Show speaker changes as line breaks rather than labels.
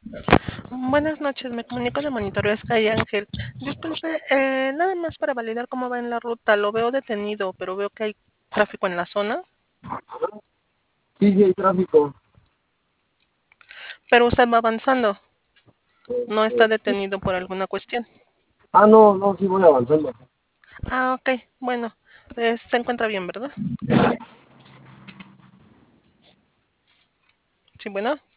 Buenas noches, me comunico de Monitoreo Sky Ángel. Disculpe, nada más para validar cómo va en la ruta. Lo veo detenido, pero veo que hay tráfico en la zona.
Sí, sí, hay tráfico.
Pero usted va avanzando, no está
Sí.
detenido por alguna cuestión.
No, no, sí voy avanzando.
Ah, ok, bueno, se encuentra bien, ¿verdad? Sí, bueno.